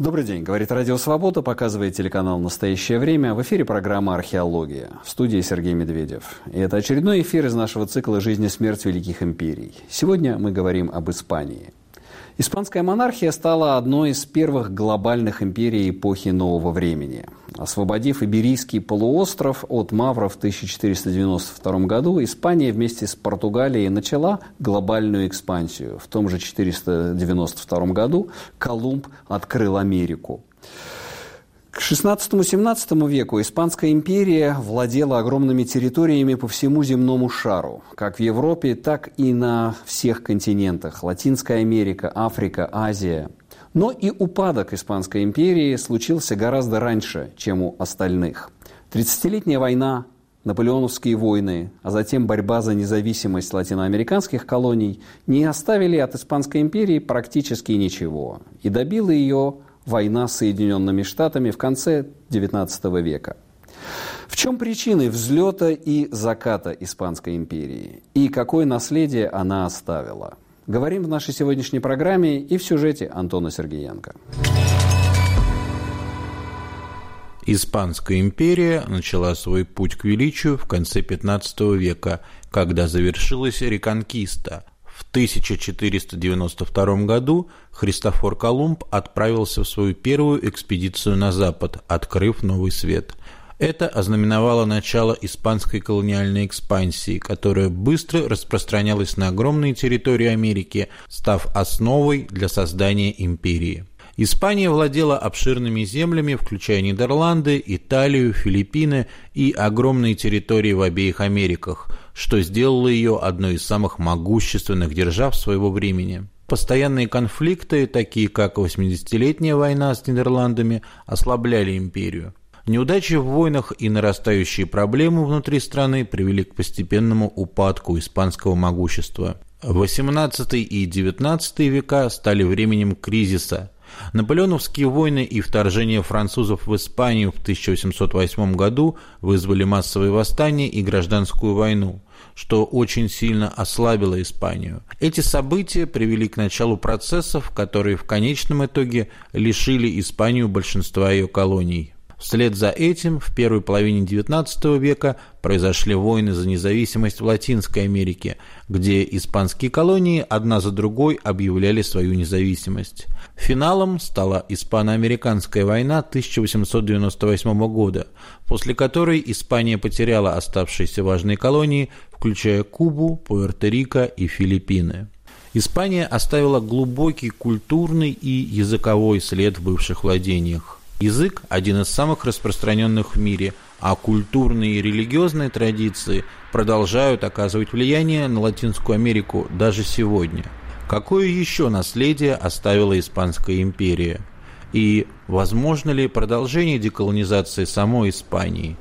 Добрый день, говорит Радио Свобода, показывает телеканал «Настоящее время». В эфире программа «Археология». В студии Сергей Медведев. И это очередной эфир из нашего цикла «Жизнь и смерть великих империй». Сегодня мы говорим об Испании. Испанская монархия стала одной из первых глобальных империй эпохи нового времени. Освободив Иберийский полуостров от мавров в 1492 году, Испания вместе с Португалией начала глобальную экспансию. В том же 1492 году Колумб открыл Америку. К XVI-XVII веку Испанская империя владела огромными территориями по всему земному шару, как в Европе, так и на всех континентах – Латинская Америка, Африка, Азия. Но и упадок Испанской империи случился гораздо раньше, чем у остальных. 30-летняя война, наполеоновские войны, а затем борьба за независимость латиноамериканских колоний не оставили от Испанской империи практически ничего. И добила ее война с Соединенными Штатами в конце XIX века. В чем причины взлета и заката Испанской империи? И какое наследие она оставила? Говорим в нашей сегодняшней программе и в сюжете Антона Сергеенко. Испанская империя начала свой путь к величию в конце XV века, когда завершилась реконкиста. В 1492 году Христофор Колумб отправился в свою первую экспедицию на запад, открыв новый свет. Это ознаменовало начало испанской колониальной экспансии, которая быстро распространялась на огромные территории Америки, став основой для создания империи. Испания владела обширными землями, включая Нидерланды, Италию, Филиппины и огромные территории в обеих Америках, что сделало ее одной из самых могущественных держав своего времени. Постоянные конфликты, такие как 80-летняя война с Нидерландами, ослабляли империю. Неудачи в войнах и нарастающие проблемы внутри страны привели к постепенному упадку испанского могущества. XVIII и XIX века стали временем кризиса. Наполеоновские войны и вторжение французов в Испанию в 1808 году вызвали массовые восстания и гражданскую войну, что очень сильно ослабило Испанию. Эти события привели к началу процессов, которые в конечном итоге лишили Испанию большинства ее колоний. Вслед за этим в первой половине XIX века произошли войны за независимость в Латинской Америке, где испанские колонии одна за другой объявляли свою независимость. Финалом стала Испано-Американская война 1898 года, после которой Испания потеряла оставшиеся важные колонии, включая Кубу, Пуэрто-Рико и Филиппины. Испания оставила глубокий культурный и языковой след в бывших владениях. Язык – один из самых распространенных в мире, а культурные и религиозные традиции продолжают оказывать влияние на Латинскую Америку даже сегодня. Какое еще наследие оставила Испанская империя? И возможно ли продолжение деколонизации самой Испании?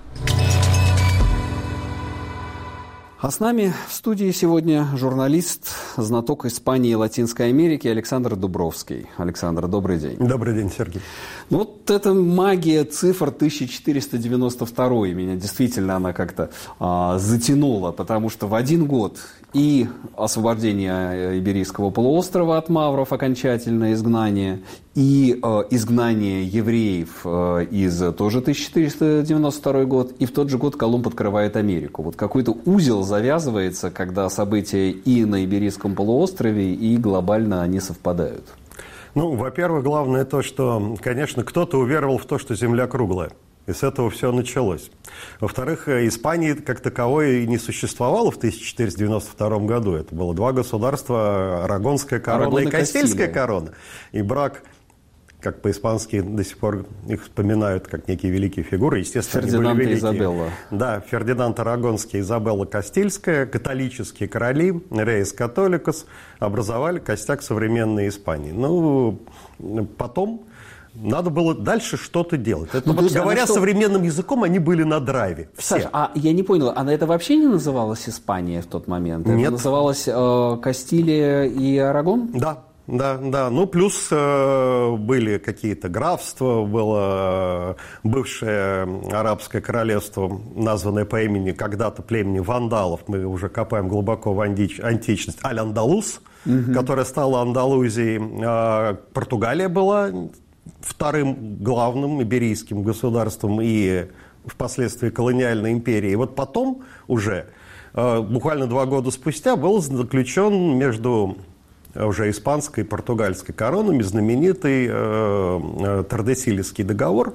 А с нами в студии сегодня журналист, знаток Испании и Латинской Америки Александр Дубровский. Александр, добрый день. Добрый день, Сергей. Вот эта магия цифр 1492 меня действительно она как-то затянула, потому что в один год и освобождение Иберийского полуострова от мавров, окончательное изгнание, и изгнание евреев из тоже 1492 год, и в тот же год Колумб открывает Америку. Вот какой-то узел завязывается, когда события и на Иберийском полуострове, и глобально они совпадают. Ну, во-первых, главное то, что, конечно, кто-то уверовал в то, что Земля круглая. И с этого все началось. Во-вторых, Испании как таковой и не существовало в 1492 году. Это было два государства, Арагонская корона и Кастильская корона. И брак, как по-испански до сих пор их вспоминают как некие великие фигуры. Естественно, Фердинанд они были великие. и Изабелла. Да, Фердинанд Арагонский, Изабелла Кастильская, католические короли, Рейс Католикос, образовали костяк современной Испании. Ну, потом надо было дальше что-то делать. Это, вот, говоря современным языком, они были на драйве. Все. Саша, а я не понял, она это вообще не называлась Испания в тот момент? Нет. Это называлась Кастилия и Арагон? Да. Да. Ну, плюс были какие-то графства, было бывшее арабское королевство, названное по имени когда-то племени вандалов, мы уже копаем глубоко в античность, Аль-Андалус, которая стала Андалузией. Португалия была вторым главным иберийским государством и впоследствии колониальной империей. И вот потом уже, буквально 2 года спустя, был заключен между уже испанской и португальской коронами знаменитый Тordesилесский договор,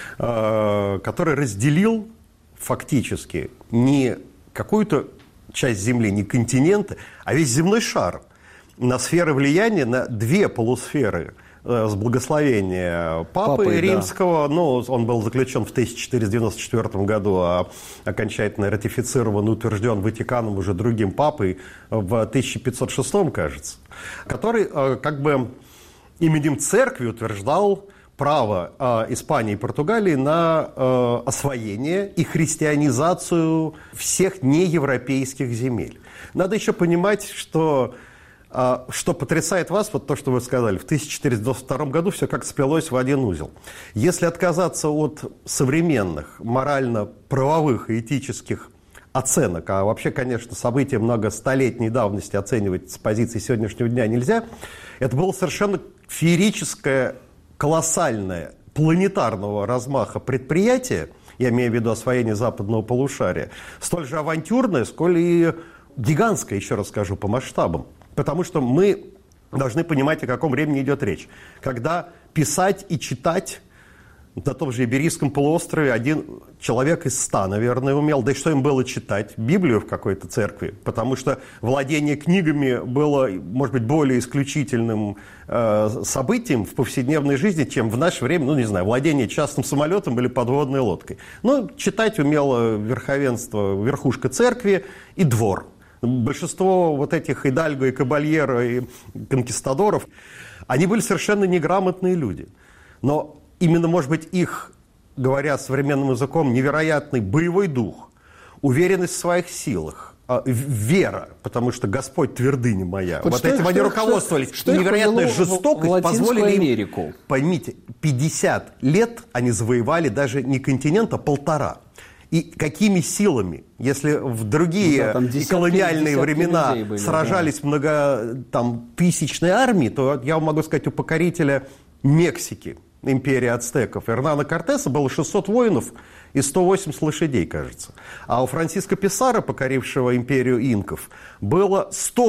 который разделил фактически не какую-то часть Земли, не континенты, а весь земной шар на сферы влияния, на 2 полусферы с благословения Папы Римского. Да. Ну, он был заключен в 1494 году, а окончательно ратифицирован, утвержден Ватиканом уже другим папой в 1506, кажется, который как бы именем церкви утверждал право Испании и Португалии на освоение и христианизацию всех неевропейских земель. Надо еще понимать, что потрясает вас, вот то, что вы сказали, в 1492 году все как сплелось в один узел. Если отказаться от современных морально-правовых и этических оценок, а вообще, конечно, события многостолетней давности оценивать с позиции сегодняшнего дня нельзя, это было совершенно феерическое, колоссальное, планетарного размаха предприятие, я имею в виду освоение западного полушария, столь же авантюрное, сколь и гигантское, еще раз скажу, по масштабам. Потому что мы должны понимать, о каком времени идет речь. Когда писать и читать на том же Иберийском полуострове один человек из 100, наверное, умел. Да и что им было читать? Библию в какой-то церкви. Потому что владение книгами было, может быть, более исключительным событием в повседневной жизни, чем в наше время, ну, не знаю, владение частным самолетом или подводной лодкой. Но читать умело верхушка церкви и двор. Большинство вот этих идальго и кабальеро и конкистадоров, они были совершенно неграмотные люди. Но именно, может быть, их, говоря современным языком, невероятный боевой дух, уверенность в своих силах, вера, потому что Господь твердыня моя. Вот этим они руководствовались. Что невероятная жестокость позволили им, Америку. Поймите, 50 лет они завоевали даже не континент, а 1,5. И какими силами, если в другие колониальные времена были, сражались многотысячные армии, то я вам могу сказать, у покорителя Мексики, империи ацтеков, Эрнана Кортеса было 600 воинов и 180 лошадей, кажется. А у Франсиско Писаро, покорившего империю инков, было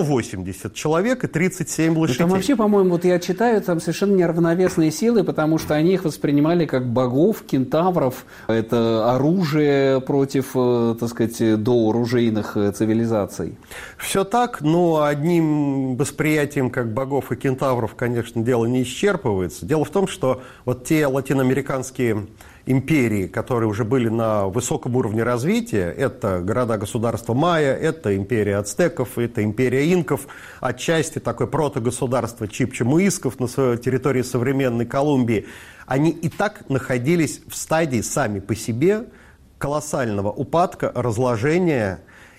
180 человек и 37 лошадей. Там вообще, по-моему, вот я читаю, там совершенно неравновесные силы, потому что они их воспринимали как богов, кентавров. Это оружие против, так сказать, дооружейных цивилизаций. Все так, но одним восприятием как богов и кентавров, конечно, дело не исчерпывается. Дело в том, что вот те латиноамериканские империи, которые уже были на высоком уровне развития, это города-государства майя, это империя ацтеков, это империя инков, отчасти такое протогосударство чипча-муисков на своей территории современной Колумбии, они и так находились в стадии сами по себе колоссального упадка, разложения,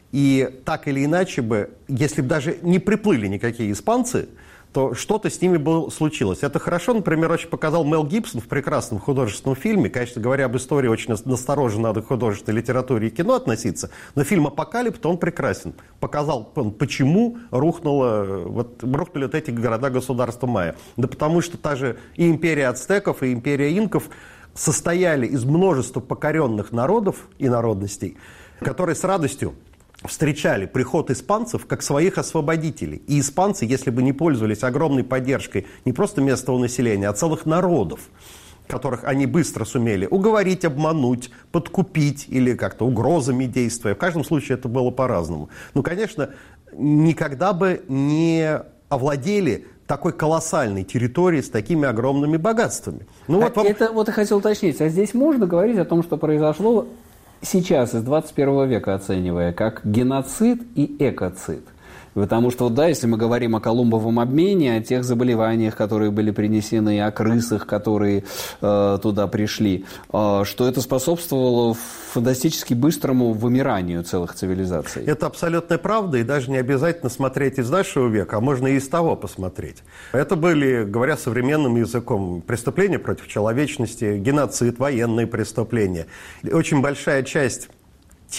и так или иначе бы, если бы даже не приплыли никакие испанцы, то что-то с ними случилось. Это хорошо, например, очень показал Мел Гибсон в прекрасном художественном фильме. Конечно, говоря об истории, очень настороженно надо к художественной литературе и кино относиться, но фильм «Апокалипт», он прекрасен. Показал, почему рухнули вот эти города-государства майя. Да потому что та же и империя ацтеков, и империя инков состояли из множества покоренных народов и народностей, которые с радостью встречали приход испанцев как своих освободителей. И испанцы, если бы не пользовались огромной поддержкой не просто местного населения, а целых народов, которых они быстро сумели уговорить, обмануть, подкупить или как-то угрозами действуя. В каждом случае это было по-разному. Ну, конечно, никогда бы не овладели такой колоссальной территорией с такими огромными богатствами. Ну, вот вам... Это вот я хотел уточнить. А здесь можно говорить о том, что произошло сейчас, из 21 века оценивая, как геноцид и экоцид? Потому что, да, если мы говорим о Колумбовом обмене, о тех заболеваниях, которые были принесены, о крысах, которые туда пришли, что это способствовало фантастически быстрому вымиранию целых цивилизаций. Это абсолютная правда, и даже не обязательно смотреть из нашего века, а можно и из того посмотреть. Это были, говоря современным языком, преступления против человечности, геноцид, военные преступления. Очень большая часть тех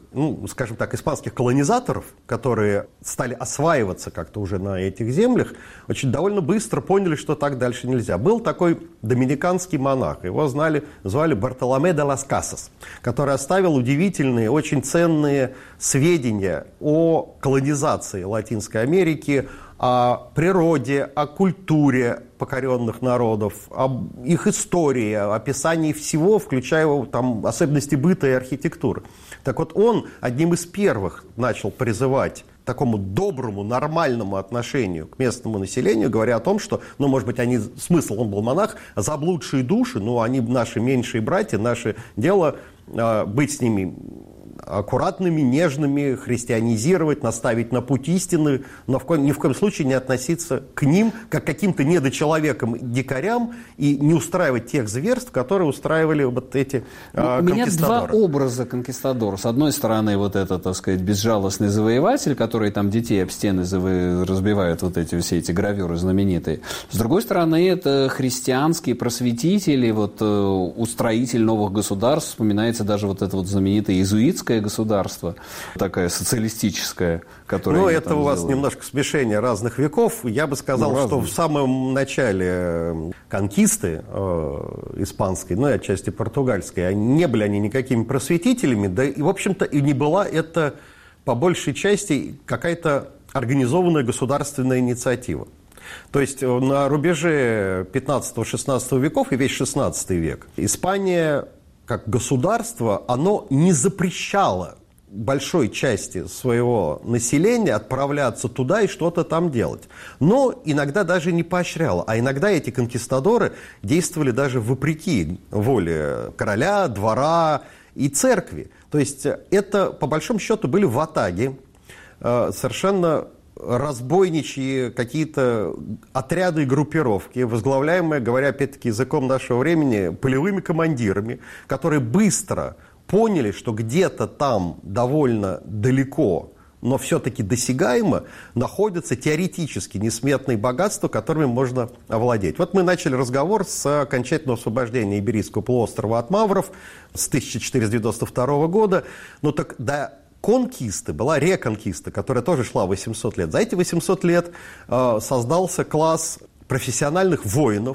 скажем так, испанских колонизаторов, которые стали осваиваться как-то уже на этих землях, очень довольно быстро поняли, что так дальше нельзя. Был такой доминиканский монах, его звали Бартоломе де лас Касас, который оставил удивительные, очень ценные сведения о колонизации Латинской Америки, о природе, о культуре покоренных народов, об их истории, о описании всего, включая там особенности быта и архитектуры. Так вот, он одним из первых начал призывать к такому доброму, нормальному отношению к местному населению, говоря о том, что, может быть, смысл, он был монах, заблудшие души, они наши меньшие братья, наше дело быть с ними аккуратными, нежными, христианизировать, наставить на путь истины, но ни в коем случае не относиться к ним как к каким-то недочеловекам, дикарям и не устраивать тех зверств, которые устраивали вот эти конкистадоры. У меня два образа конкистадора. С одной стороны, вот этот, так сказать, безжалостный завоеватель, который там детей об стены разбивает, все эти гравюры знаменитые. С другой стороны, это христианский просветитель и устроитель новых государств. Вспоминается даже это знаменитое иезуитское государство, такая социалистическая, которая... это у вас немножко смешение разных веков. Я бы сказал, что в самом начале конкисты испанской, и отчасти португальской, не были они никакими просветителями, да и, в общем-то, и не была это, по большей части, какая-то организованная государственная инициатива. То есть на рубеже 15-16 веков и весь 16 век Испания как государство, оно не запрещало большой части своего населения отправляться туда и что-то там делать. Но иногда даже не поощряло. А иногда эти конкистадоры действовали даже вопреки воле короля, двора и церкви. То есть это, по большому счету, были ватаги, совершенно разбойничьи какие-то отряды и группировки, возглавляемые, говоря опять-таки языком нашего времени, полевыми командирами, которые быстро поняли, что где-то там довольно далеко, но все-таки досягаемо, находятся теоретически несметные богатства, которыми можно овладеть. Мы начали разговор с окончательного освобождения Иберийского полуострова от мавров с 1492 года. До конкисты была реконкиста, которая тоже шла 800 лет. За эти 800 лет создался класс профессиональных воинов,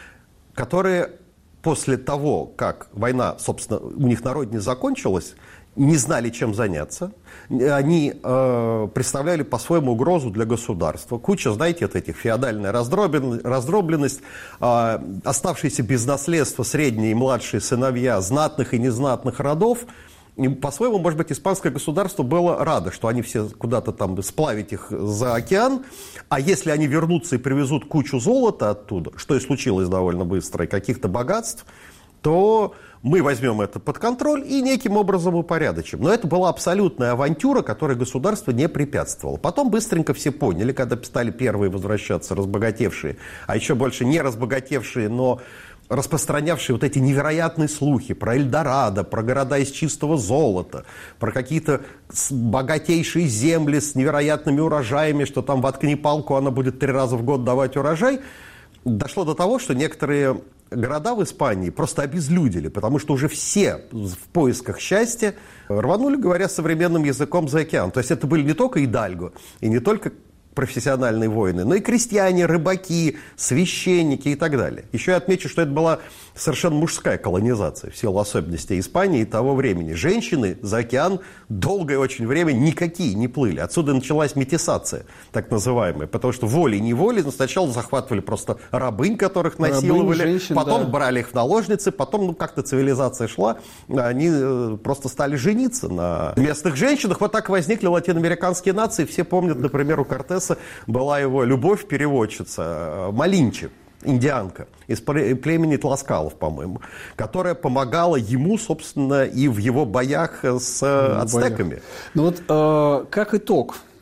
которые после того, как война, собственно, у них на родине закончилась, не знали, чем заняться. Они представляли по-своему угрозу для государства. Куча, этих феодальная раздробленность, оставшиеся без наследства средние и младшие сыновья знатных и незнатных родов. И по-своему, может быть, испанское государство было радо, что они все куда-то там сплавить их за океан, а если они вернутся и привезут кучу золота оттуда, что и случилось довольно быстро, и каких-то богатств, то мы возьмем это под контроль и неким образом упорядочим. Но это была абсолютная авантюра, которой государство не препятствовало. Потом быстренько все поняли, когда стали первые возвращаться разбогатевшие, а еще больше не разбогатевшие, но распространявшие эти невероятные слухи про Эльдорадо, про города из чистого золота, про какие-то богатейшие земли с невероятными урожаями, что там воткни палку, она будет 3 раза в год давать урожай, дошло до того, что некоторые города в Испании просто обезлюдили, потому что уже все в поисках счастья рванули, говоря современным языком, за океан. То есть это были не только идальго и не только профессиональные воины, но и крестьяне, рыбаки, священники и так далее. Еще я отмечу, что это была совершенно мужская колонизация в силу особенностей Испании и того времени. Женщины за океан долгое очень время никакие не плыли. Отсюда началась метисация, так называемая, потому что волей-неволей сначала захватывали просто рабынь, которых насиловали, женщин, потом брали их в наложницы, потом как-то цивилизация шла, они просто стали жениться на местных женщинах. Вот так возникли латиноамериканские нации. Все помнят, например, у Кортеса была его любовь-переводчица Малинчи, индианка из племени Тласкалов, по-моему, которая помогала ему, собственно, и в его боях с ацтеками. Как итог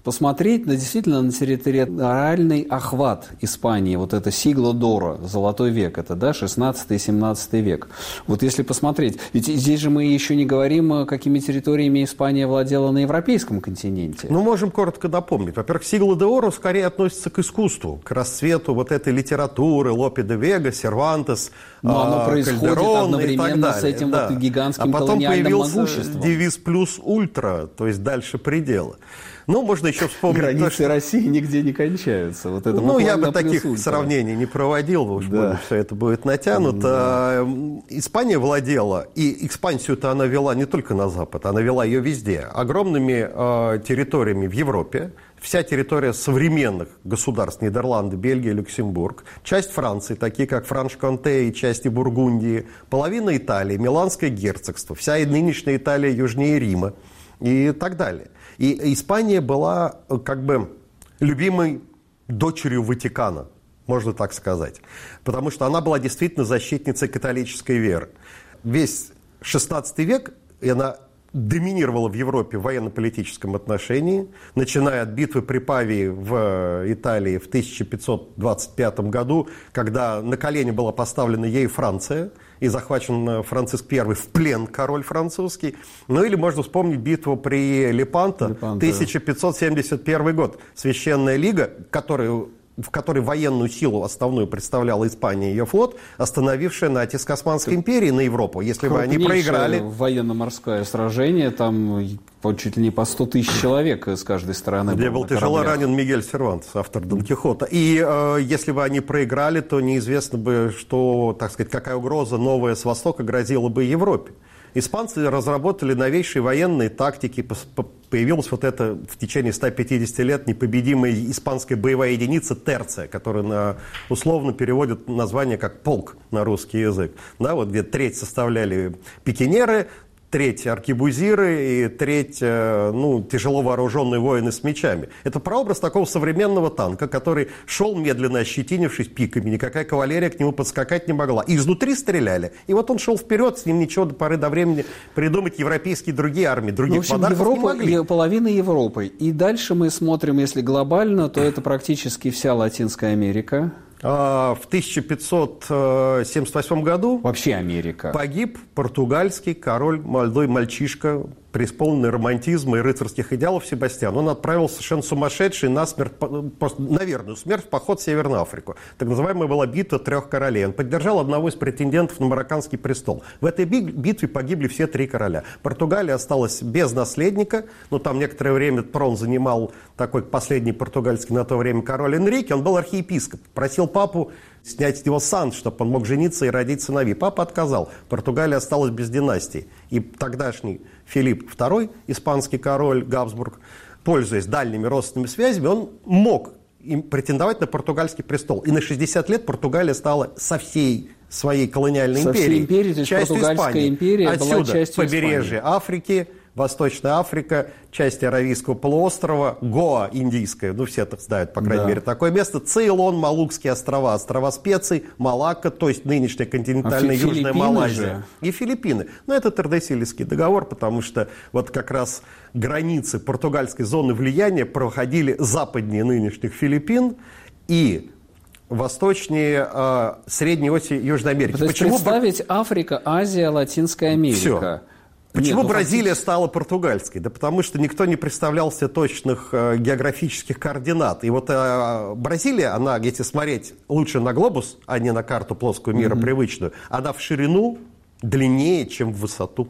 посмотреть действительно на территориальный охват Испании, вот это Сигло Доро, золотой век, это, да, 16-17 век. Вот если посмотреть, ведь здесь же мы еще не говорим, какими территориями Испания владела на европейском континенте. Ну, можем коротко напомнить. Во-первых, Сигло де Оро скорее относится к искусству, к расцвету вот этой литературы, Лопе де Вега, Сервантес, но оно происходит Кальдерон одновременно с этим вот гигантским колониальным могуществом. А потом появился девиз «плюс ультра», то есть дальше предела. Ну, можно еще вспомнить... Границы России нигде не кончаются. Вот это я бы таких сравнений не проводил, уж больно все это будет натянуто. Испания владела, и экспансию-то она вела не только на Запад, она вела ее везде, огромными территориями в Европе. Вся территория современных государств Нидерланды, Бельгия, Люксембург, часть Франции, такие как Франш-Конте и части Бургундии, половина Италии, Миланское герцогство, вся нынешняя Италия южнее Рима и так далее. И Испания была как бы любимой дочерью Ватикана, можно так сказать, потому что она была действительно защитницей католической веры. Весь XVI век она доминировала в Европе в военно-политическом отношении, начиная от битвы при Павии в Италии в 1525 году, когда на колени была поставлена ей Франция, и захвачен Франциск I в плен, король французский. Ну или можно вспомнить битву при Лепанто, 1571 год. Священная лига, в которой военную силу основную представляла Испания и ее флот, остановившая натиск Османской империи на Европу. Если бы они проиграли... военно-морское сражение, там чуть ли не по 100 тысяч человек с каждой стороны. Где был тяжело ранен Мигель Сервантес, автор Дон Кихота. И если бы они проиграли, то неизвестно бы, что, так сказать, какая угроза новая с востока грозила бы Европе. Испанцы разработали новейшие военные тактики, появилась вот эта в течение 150 лет непобедимая испанская боевая единица терция, которая условно переводит название как полк на русский язык. Да, вот где треть составляли пикинеры, треть аркебузиры и треть тяжело вооруженные воины с мечами. Это прообраз такого современного танка, который шел медленно, ощетинившись пиками. Никакая кавалерия к нему подскакать не могла. И изнутри стреляли. И вот он шел вперед, с ним ничего до поры до времени придумать европейские другие армии, других подарков не могли. Половина Европы. И дальше мы смотрим, если глобально, то это практически вся Латинская Америка. В 1578 году вообще Америка погиб португальский король, молодой мальчишка, преисполненный романтизма и рыцарских идеалов Себастьян. Он отправил совершенно сумасшедший на верную смерть в поход в Северную Африку. Так называемая была битва трех королей. Он поддержал одного из претендентов на марокканский престол. В этой битве погибли все три короля. Португалия осталась без наследника, но там некоторое время трон занимал такой последний португальский на то время король Энрике. Он был архиепископ. Просил папу снять с него сан, чтобы он мог жениться и родить сыновей. Папа отказал. Португалия осталась без династии. И тогдашний Филипп II, испанский король Габсбург, пользуясь дальними родственными связями, он мог претендовать на португальский престол. И на 60 лет Португалия стала со всей своей колониальной империей частью Испании. Империя отсюда была частью побережье Испании. Африки, Восточная Африка, часть Аравийского полуострова, Гоа индийская, все так знают, по крайней мере, такое место, Цейлон, Малукские острова, острова специй, Малакка, то есть нынешняя континентальная Южная Малайзия. И Филиппины. Но это Тордесильский договор, потому что вот как раз границы португальской зоны влияния проходили западнее нынешних Филиппин и восточнее Средней оси Южной Америки. То есть представить Африка, Азия, Латинская Америка. Все. Почему Бразилия стала португальской? Да потому что никто не представлял себе точных географических координат. И вот Бразилия, она, если смотреть лучше на глобус, а не на карту плоского мира привычную, она в ширину длиннее, чем в высоту.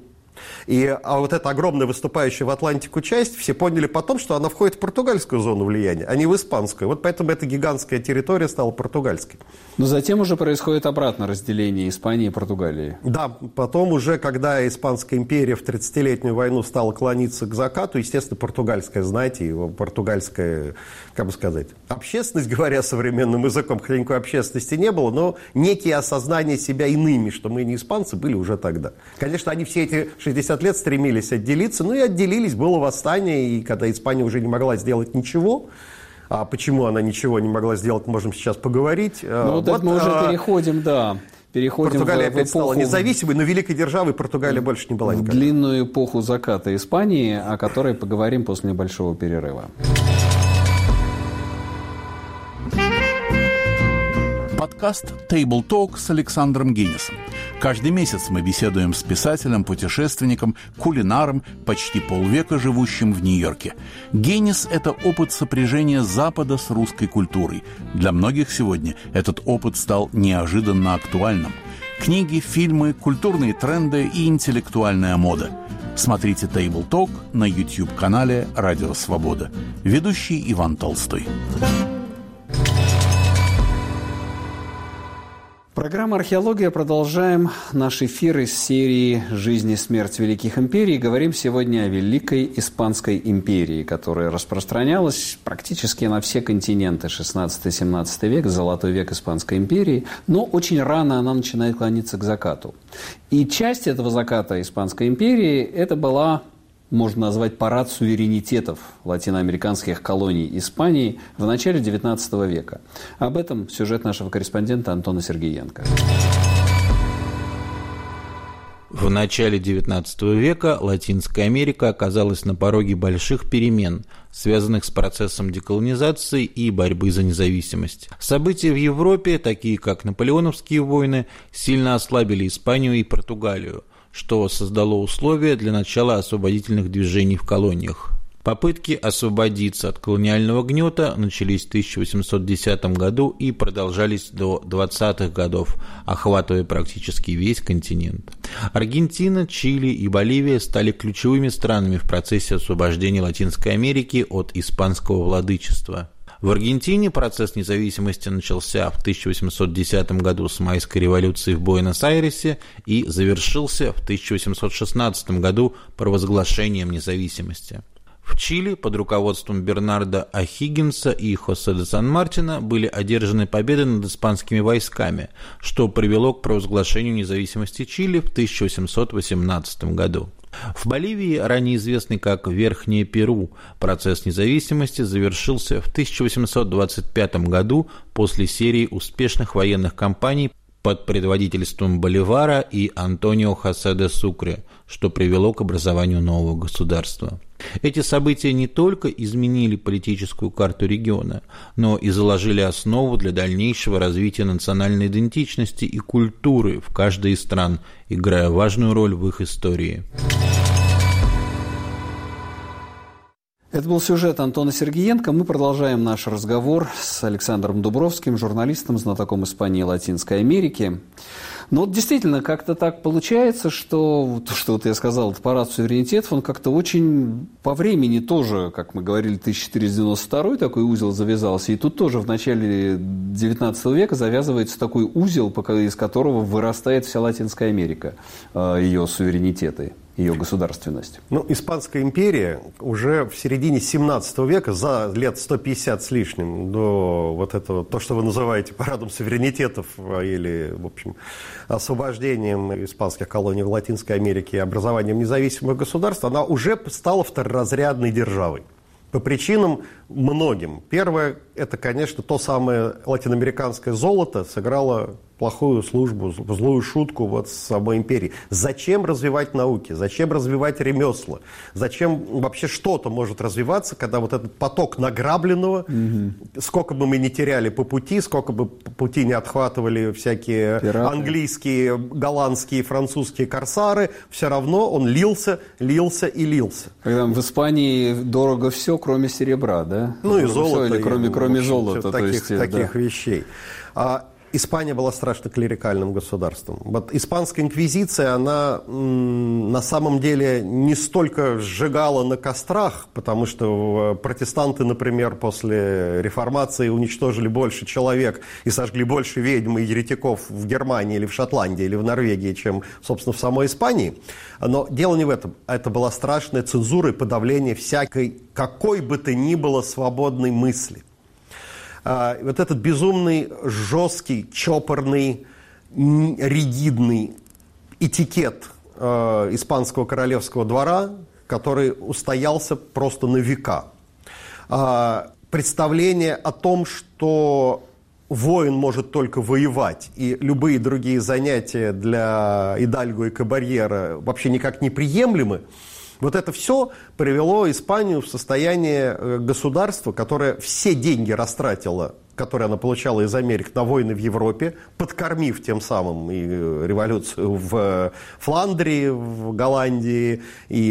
А вот эта огромная выступающая в Атлантику часть, все поняли потом, что она входит в португальскую зону влияния, а не в испанскую. Вот поэтому эта гигантская территория стала португальской. Но затем уже происходит обратное разделение Испании и Португалии. Да, потом уже, когда Испанская империя в 30-летнюю войну стала клониться к закату, естественно, португальская, знаете, его португальская, как бы сказать, общественность, говоря современным языком, хотя никакой общественности не было, но некие осознания себя иными, что мы не испанцы, были уже тогда. Конечно, они все эти 60 лет стремились отделиться, и отделились, было восстание, и когда Испания уже не могла сделать ничего, а почему она ничего не могла сделать, можем сейчас поговорить. Мы уже переходим, Португалия опять стала независимой, но великой державой Португалия больше не была никогда. В длинную эпоху заката Испании, о которой поговорим после небольшого перерыва. подкаст «Table Talk» с Александром Гиннисом. Каждый месяц мы беседуем с писателем, путешественником, кулинаром, почти полвека живущим в Нью-Йорке. Гиннис – это опыт сопряжения Запада с русской культурой. Для многих сегодня этот опыт стал неожиданно актуальным. Книги, фильмы, культурные тренды и интеллектуальная мода. Смотрите Table Talk на YouTube-канале «Радио Свобода». Ведущий Иван Толстой. Программа «Археология». Продолжаем наш эфир из серии «Жизнь и смерть великих империй». Говорим сегодня о Великой Испанской империи, которая распространялась практически на все континенты. 16-17 век, золотой век Испанской империи. Но очень рано она начинает клониться к закату. И часть этого заката Испанской империи – это была, можно назвать, парад суверенитетов латиноамериканских колоний Испании в начале XIX века. Об этом сюжет нашего корреспондента Антона Сергеенко. В начале XIX века Латинская Америка оказалась на пороге больших перемен, связанных с процессом деколонизации и борьбы за независимость. События в Европе, такие как Наполеоновские войны, сильно ослабили Испанию и Португалию, что создало условия для начала освободительных движений в колониях. Попытки освободиться от колониального гнета начались в 1810 году и продолжались до 20-х годов, охватывая практически весь континент. Аргентина, Чили и Боливия стали ключевыми странами в процессе освобождения Латинской Америки от испанского владычества. В Аргентине процесс независимости начался в 1810 году с майской революцией в Буэнос-Айресе и завершился в 1816 году провозглашением независимости. В Чили под руководством Бернардо О'Хиггинса и Хосе де Сан-Мартина были одержаны победы над испанскими войсками, что привело к провозглашению независимости Чили в 1818 году. В Боливии, ранее известный как Верхнее Перу, процесс независимости завершился в 1825 году после серии успешных военных кампаний под предводительством Боливара и Антонио Хосе де Сукре, что привело к образованию нового государства. Эти события не только изменили политическую карту региона, но и заложили основу для дальнейшего развития национальной идентичности и культуры в каждой из стран, играя важную роль в их истории. Это был сюжет Антона Сергеенко. Мы продолжаем наш разговор с Александром Дубровским, журналистом, знатоком Испании и Латинской Америки. Но вот действительно, как-то так получается, что вот я сказал, это парад суверенитетов, он как-то очень по времени тоже, как мы говорили, 1492 такой узел завязался. И тут тоже в начале XIX века завязывается такой узел, из которого вырастает вся Латинская Америка, ее суверенитеты, ее государственность. Испанская империя уже в середине 17 века, за лет 150 с лишним, до вот этого, то, что вы называете парадом суверенитетов или, в общем, освобождением испанских колоний в Латинской Америке и образованием независимых государств, она уже стала второразрядной державой. По причинам многим. Первое, это, конечно, то самое латиноамериканское золото сыграло плохую службу, злую шутку вот с самой империей. Зачем развивать науки? Зачем развивать ремесла? Зачем вообще что-то может развиваться, когда вот этот поток награбленного, сколько бы мы ни теряли по пути, сколько бы по пути не отхватывали всякие пираты, английские, голландские, французские корсары, все равно он лился и лился. Когда в Испании дорого все, кроме серебра, да? И золота. Или кроме золота. Таких вещей. Испания была страшно клерикальным государством. Вот испанская инквизиция, она на самом деле не столько сжигала на кострах, потому что протестанты, например, после реформации уничтожили больше человек и сожгли больше ведьм и еретиков в Германии или в Шотландии или в Норвегии, чем, собственно, в самой Испании. Но дело не в этом. Это была страшная цензура и подавление всякой, какой бы то ни было, свободной мысли. Вот этот безумный, жесткий, чопорный, ригидный этикет испанского королевского двора, который устоялся просто на века. Представление о том, что воин может только воевать, и любые другие занятия для идальго и кабальера вообще никак не приемлемы, вот это все привело Испанию в состояние государства, которое все деньги растратило которые она получала из Америки, на войны в Европе, подкормив тем самым и революцию в Фландрии, в Голландии, и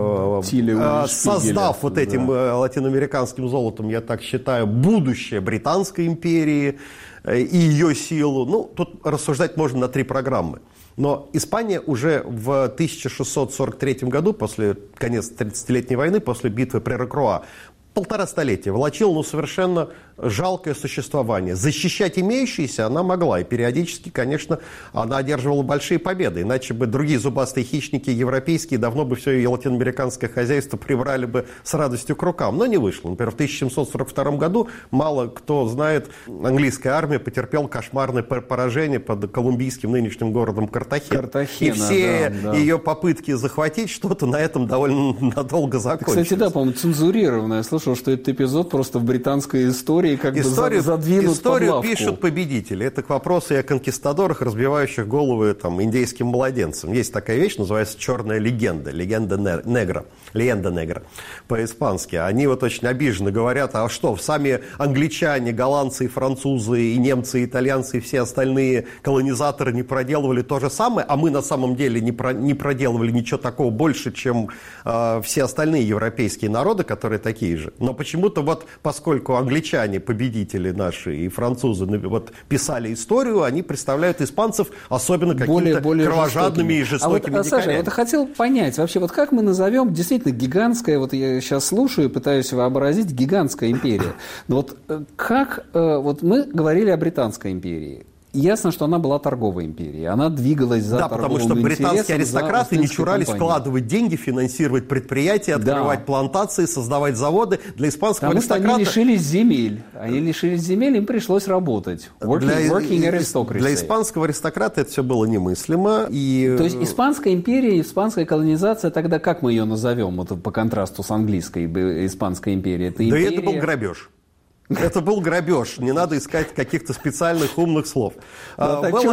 создав вот этим латиноамериканским золотом, я так считаю, будущее Британской империи и ее силу. Ну, тут рассуждать можно на 3 программы. Но Испания уже в 1643 году, после конец 30-летней войны, после битвы при Рокруа, 1,5 столетия волочила, совершенно жалкое существование. Защищать имеющиеся она могла, и периодически, конечно, она одерживала большие победы, иначе бы другие зубастые хищники европейские давно бы все и латиноамериканское хозяйство прибрали бы с радостью к рукам, но не вышло. Например, в 1742 году, мало кто знает, английская армия потерпела кошмарное поражение под колумбийским нынешним городом Картахена. И все ее попытки захватить что-то на этом довольно надолго закончились. Кстати, да, по-моему, цензурированно. Я слышал, что этот эпизод просто в британской истории как бы задвинут историю под лавку. Пишут победители. Это к вопросу и о конкистадорах, разбивающих головы там, индейским младенцам. Есть такая вещь, называется «Черная легенда». Легенда негра по-испански. Они вот очень обиженно говорят, а что, сами англичане, голландцы, и французы, и немцы, и итальянцы, и все остальные колонизаторы не проделывали то же самое, а мы на самом деле не проделывали ничего такого больше, чем все остальные европейские народы, которые такие же. Но почему-то вот, поскольку англичане, победители наши, и французы вот, писали историю, они представляют испанцев особенно какими-то кровожадными и жестокими дикарями. Саша, я хотел понять, вообще, вот как мы назовем действительно гигантская, вот я сейчас слушаю и пытаюсь вообразить, гигантская империя. Но вот как, вот мы говорили о Британской империи. Ясно, что она была торговой империей. Она двигалась за торговым интересом. Да, потому что британские аристократы не чурались вкладывать деньги, финансировать предприятия, открывать плантации, создавать заводы. Для испанского аристократа... Потому что они лишились земель. Им пришлось работать. Для испанского аристократа это все было немыслимо. То есть Испанская империя, испанская колонизация, тогда как мы ее назовем? Вот по контрасту с английской Испанской империей. Это был грабеж. Это был грабеж, не надо искать каких-то специальных умных слов. Было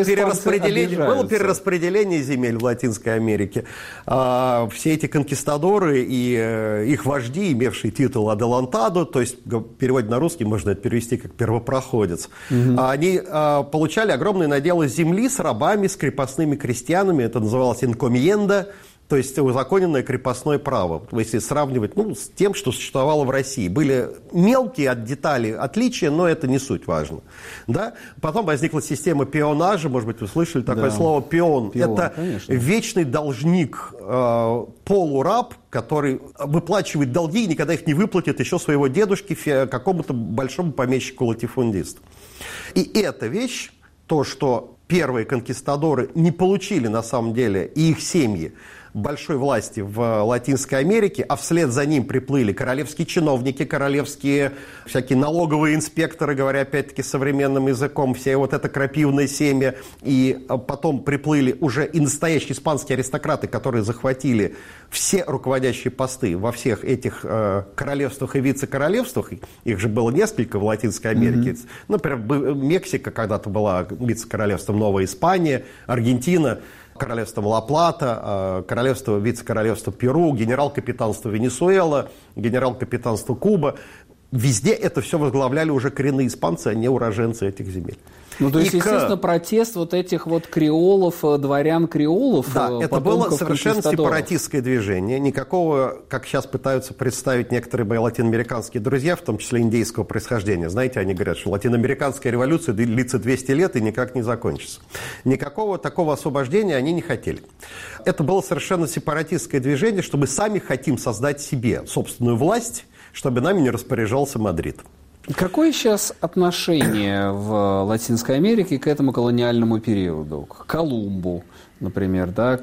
перераспределение земель в Латинской Америке. Все эти конкистадоры и их вожди, имевшие титул «Аделантадо», то есть в переводе на русский можно это перевести как «первопроходец», они получали огромные наделы земли с рабами, с крепостными крестьянами, это называлось «инкомьенда», то есть узаконенное крепостное право, если сравнивать с тем, что существовало в России. Были мелкие от деталей отличия, но это не суть важно. Да? Потом возникла система пеонажа, может быть, вы слышали такое слово «пеон». Это конечно. Вечный должник, полураб, который выплачивает долги и никогда их не выплатит еще своего дедушке, какому-то большому помещику-латифундисту. И эта вещь, то, что первые конкистадоры не получили на самом деле, и их семьи, большой власти в Латинской Америке, а вслед за ним приплыли королевские чиновники, королевские всякие налоговые инспекторы, говоря опять-таки современным языком, все вот это крапивное семя, и потом приплыли уже и настоящие испанские аристократы, которые захватили все руководящие посты во всех этих королевствах и вице-королевствах, их же было несколько в Латинской Америке, например, Мексика когда-то была вице-королевством, Новая Испания, Аргентина, королевством Ла-Плата, королевство, вице-королевство Перу, генерал-капитанство Венесуэла, генерал-капитанство Куба. Везде это все возглавляли уже коренные испанцы, а не уроженцы этих земель. То есть, естественно, протест вот этих вот креолов, дворян-креолов. Да, это было совершенно сепаратистское движение. Никакого, как сейчас пытаются представить некоторые мои латиноамериканские друзья, в том числе индейского происхождения. Знаете, они говорят, что латиноамериканская революция длится 200 лет и никак не закончится. Никакого такого освобождения они не хотели. Это было совершенно сепаратистское движение, что мы сами хотим создать себе собственную власть, чтобы нами не распоряжался Мадрид. Какое сейчас отношение в Латинской Америке к этому колониальному периоду, к Колумбу, например, да,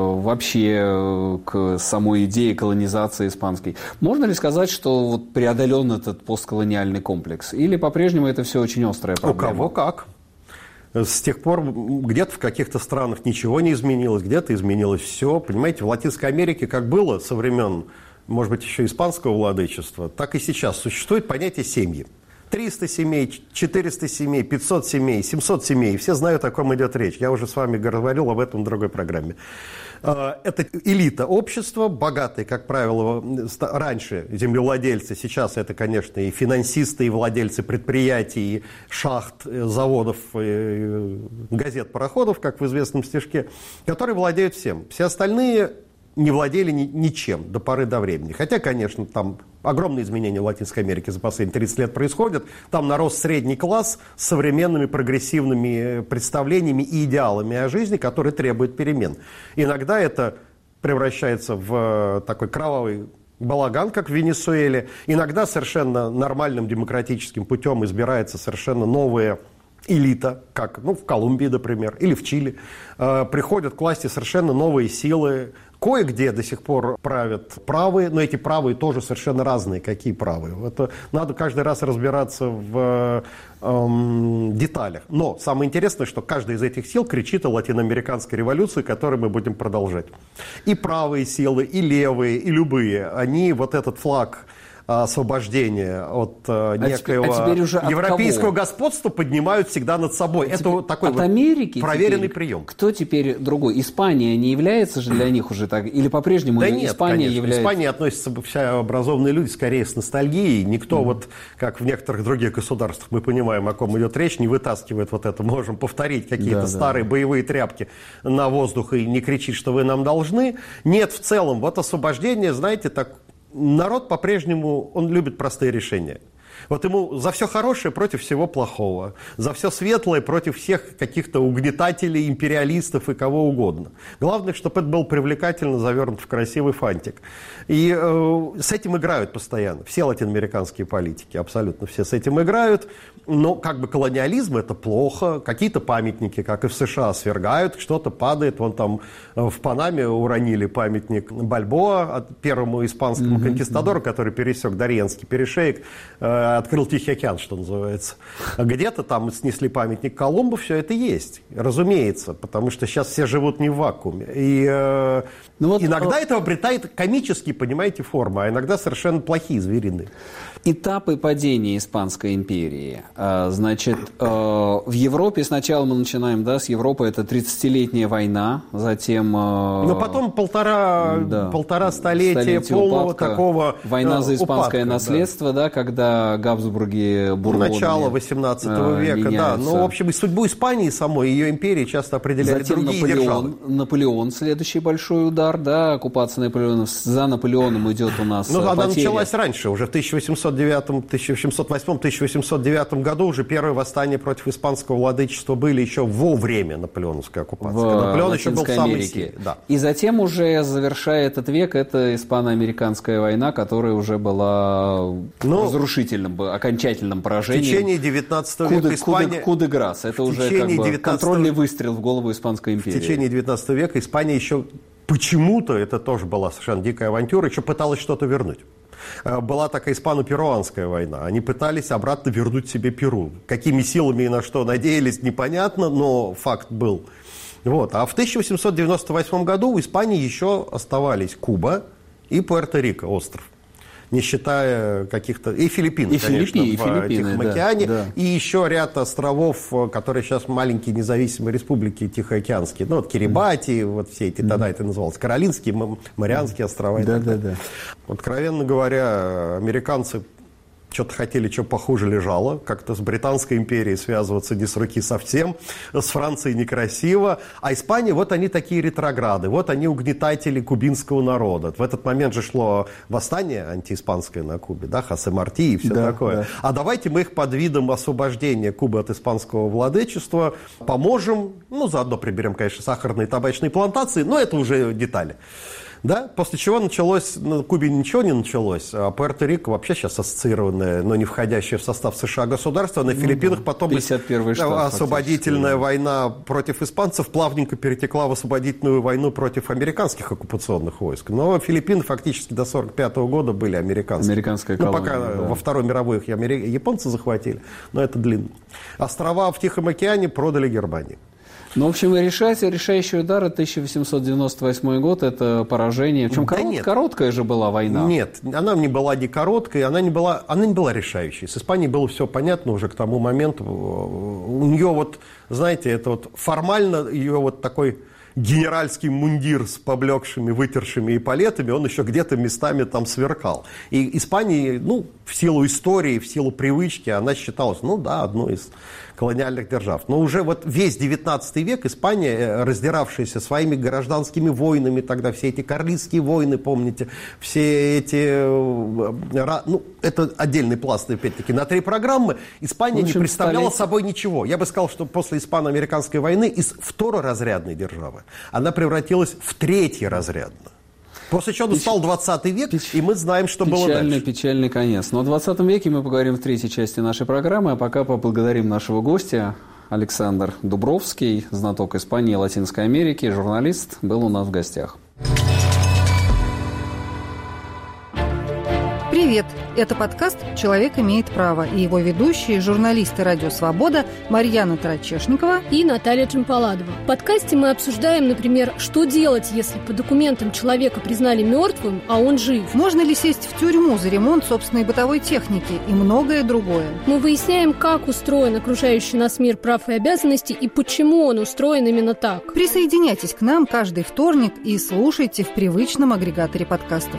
вообще к самой идее колонизации испанской? Можно ли сказать, что вот преодолен этот постколониальный комплекс? Или по-прежнему это все очень острая проблема? У кого как. С тех пор где-то в каких-то странах ничего не изменилось, где-то изменилось все. Понимаете, в Латинской Америке как было со времен, может быть, еще испанского владычества, так и сейчас существует понятие семьи. 300 семей, 400 семей, 500 семей, 700 семей. Все знают, о ком идет речь. Я уже с вами говорил об этом в другой программе. Это элита общества, богатые, как правило, раньше землевладельцы, сейчас это, конечно, и финансисты, и владельцы предприятий, и шахт, заводов, газет, пароходов, как в известном стишке, которые владеют всем. Все остальные не владели ничем до поры до времени. Хотя, конечно, там огромные изменения в Латинской Америке за последние 30 лет происходят. Там нарос средний класс с современными прогрессивными представлениями и идеалами о жизни, которые требуют перемен. Иногда это превращается в такой кровавый балаган, как в Венесуэле. Иногда совершенно нормальным демократическим путем избирается совершенно новая элита, как в Колумбии, например, или в Чили. Приходят к власти совершенно новые силы. Кое-где до сих пор правят правые, но эти правые тоже совершенно разные. Какие правые? Это надо каждый раз разбираться в деталях. Но самое интересное, что каждая из этих сил кричит о латиноамериканской революции, которую мы будем продолжать. И правые силы, и левые, и любые, они вот этот флаг освобождения от некоего европейского господства поднимают всегда над собой. Это такой от Америки проверенный теперь, прием. Кто теперь другой? Испания не является же для них уже так? Или по-прежнему да нет, Испания конечно. является? Испания относится, все образованные люди, скорее с ностальгией. Никто вот, как в некоторых других государствах, мы понимаем, о ком идет речь, не вытаскивает вот это. Можем повторить какие-то старые боевые тряпки на воздух и не кричит, что вы нам должны. Нет, в целом, вот освобождение, знаете, так... Народ по-прежнему, он любит простые решения. Вот ему за все хорошее против всего плохого, за все светлое против всех каких-то угнетателей, империалистов и кого угодно. Главное, чтобы это был привлекательно завернут в красивый фантик. И с этим играют постоянно. Все латиноамериканские политики, абсолютно все с этим играют. Но как бы колониализм – это плохо. Какие-то памятники, как и в США, свергают, что-то падает. Вон там в Панаме уронили памятник Бальбоа, первому испанскому конкистадору, который пересек Дарьенский перешеек, открыл Тихий океан, что называется. Где-то там снесли памятник Колумбу, все это есть, разумеется, потому что сейчас все живут не в вакууме. И иногда это обретает комические, понимаете, формы, а иногда совершенно плохие, звериные. Этапы падения Испанской империи. Значит, в Европе сначала мы начинаем, с Европы, это 30-летняя война, затем... Но потом полтора столетия полного упадка, такого война за испанское упадка, наследство, когда Габсбурги, Бурбоны... Начало 18 века, меняются. Ну, в общем, и судьбу Испании самой, ее империи часто определяли затем другие державы. Наполеон, следующий большой удар, оккупация Наполеона. За Наполеоном идет у нас она потеря. началась раньше, уже в 1808-1809 году уже первые восстания против испанского владычества были еще во время наполеоновской оккупации. Наполеон еще был самый сильный. Да. И затем уже, завершая этот век, это испано-американская война, которая уже была разрушительным, окончательным поражением. В течение 19 века Испания... Кудеграс. Это уже контрольный выстрел в голову Испанской империи. В течение 19 века Испания еще почему-то, это тоже была совершенно дикая авантюра, еще пыталась что-то вернуть. Была такая испано-перуанская война. Они пытались обратно вернуть себе Перу. Какими силами и на что надеялись, непонятно, но факт был. А в 1898 году у Испании еще оставались Куба и Пуэрто-Рико, остров. Не считая каких-то... И Филиппины, конечно, в Тихом океане. Да. И еще ряд островов, которые сейчас маленькие независимые республики тихоокеанские. Кирибати, все эти, тогда это называлось, Каролинские, Марианские острова. Откровенно говоря, американцы что-то хотели, что похуже лежало. Как-то с Британской империей связываться не с руки совсем. С Францией некрасиво. А Испания, они такие ретрограды. Они угнетатели кубинского народа. В этот момент же шло восстание антииспанское на Кубе. Хосе Марти и все такое. Да. А давайте мы их под видом освобождения Кубы от испанского владычества поможем. Заодно приберем, конечно, сахарные и табачные плантации. Но это уже детали. После чего началось, на Кубе ничего не началось, а Пуэрто-Рико вообще сейчас ассоциированное, но не входящее в состав США государство, на Филиппинах потом освободительная война против испанцев плавненько перетекла в освободительную войну против американских оккупационных войск. Но Филиппины фактически до 1945 года были американские. Американская колония. Пока во Второй мировой их японцы захватили, но это длинно. Острова в Тихом океане продали Германии. Ну, в общем, решающий удар — 1898 год, это поражение. Причем короткая же была война. Нет, она не была не короткой, она не была решающей. С Испанией было все понятно уже к тому моменту. У нее вот, знаете, это вот формально ее вот такой генеральский мундир с поблекшими, вытершими эполетами, он еще где-то местами там сверкал. И Испания, в силу истории, в силу привычки, она считалась, одной из колониальных держав. Но уже вот весь 19 век Испания, раздиравшаяся своими гражданскими войнами, тогда все эти карлистские войны, помните, все эти... это отдельный пласт, опять-таки, на 3 программы. Испания не представляла собой ничего. Я бы сказал, что после испано-американской войны из второразрядной державы она превратилась в третьеразрядную. После чего настал 20 век, и мы знаем, что было дальше. Печальный конец. Но о 20 веке мы поговорим в 3-й части нашей программы, а пока поблагодарим нашего гостя. Александр Дубровский, знаток Испании и Латинской Америки, журналист, был у нас в гостях. Привет! Это подкаст «Человек имеет право» и его ведущие, журналисты «Радио Свобода» Марьяна Тарачешникова и Наталья Джампаладова. В подкасте мы обсуждаем, например, что делать, если по документам человека признали мертвым, а он жив. Можно ли сесть в тюрьму за ремонт собственной бытовой техники и многое другое. Мы выясняем, как устроен окружающий нас мир прав и обязанностей и почему он устроен именно так. Присоединяйтесь к нам каждый вторник и слушайте в привычном агрегаторе подкастов.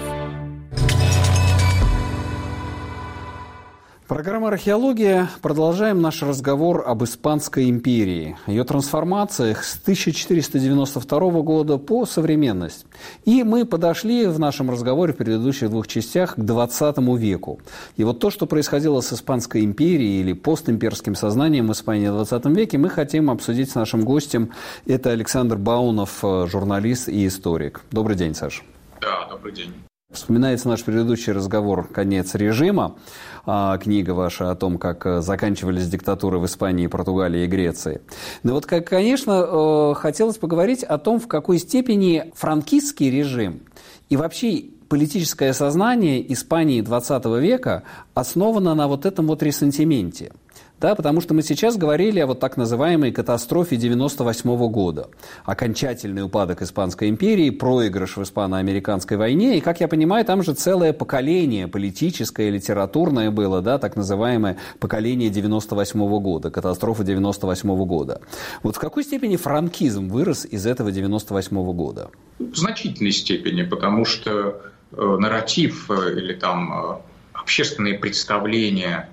Программа «Археология». Продолжаем наш разговор об Испанской империи, ее трансформациях с 1492 года по современность. И мы подошли в нашем разговоре в предыдущих 2 частях к 20 веку. И вот то, что происходило с Испанской империей или постимперским сознанием в Испании в 20 веке, мы хотим обсудить с нашим гостем. Это Александр Баунов, журналист и историк. Добрый день, Саша. Да, добрый день. Вспоминается наш предыдущий разговор «Конец режима», книга ваша о том, как заканчивались диктатуры в Испании, Португалии и Греции. Но вот, конечно, хотелось поговорить о том, в какой степени франкистский режим и вообще политическое сознание Испании XX века основано на вот этом вот ресентименте. Да, потому что мы сейчас говорили о вот так называемой катастрофе 1998 года. Окончательный упадок Испанской империи, проигрыш в испано-американской войне. И, как я понимаю, там же целое поколение политическое, литературное было, да, так называемое поколение 1998 года, катастрофа 1998 года. Вот в какой степени франкизм вырос из этого 1998 года? В значительной степени, потому что нарратив или там общественные представления